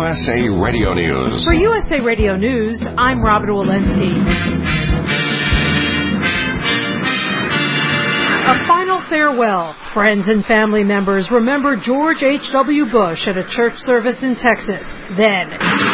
USA Radio News. For USA Radio News, I'm Robin Walensky. A final farewell. Friends and family members remember George H.W. Bush at a church service in Texas. Then,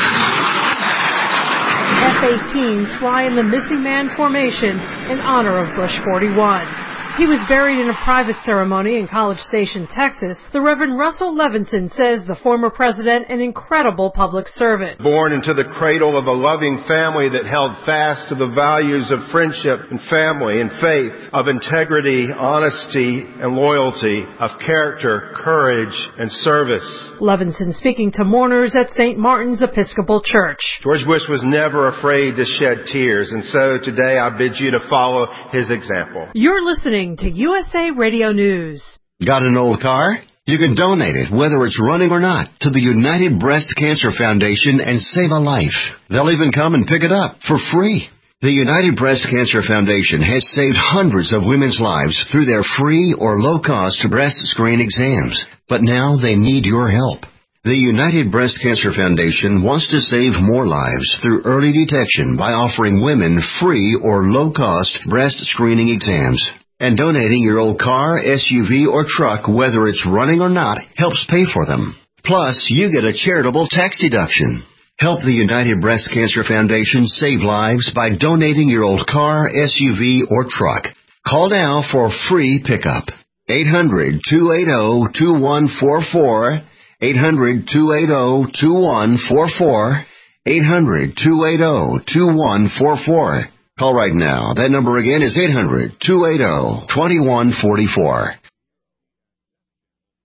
F-18s fly in the Missing Man formation in honor of Bush 41. He was buried in a private ceremony in College Station, Texas. The Reverend Russell Levinson says the former president an incredible public servant. Born into the cradle of a loving family that held fast to the values of friendship and family and faith, of integrity, honesty, and loyalty, of character, courage, and service. Levinson speaking to mourners at St. Martin's Episcopal Church. George Bush was never afraid to shed tears, and so today I bid you to follow his example. You're listening to USA Radio News. Got an old car? You can donate it, whether it's running or not, to the United Breast Cancer Foundation and save a life. They'll even come and pick it up for free. The United Breast Cancer Foundation has saved hundreds of women's lives through their free or low-cost breast screen exams. But now they need your help. The United Breast Cancer Foundation wants to save more lives through early detection by offering women free or low-cost breast screening exams. And donating your old car, SUV, or truck, whether it's running or not, helps pay for them. Plus, you get a charitable tax deduction. Help the United Breast Cancer Foundation save lives by donating your old car, SUV, or truck. Call now for free pickup. 800-280-2144. 800-280-2144. 800-280-2144. Call right now. That number again is 800-280-2144.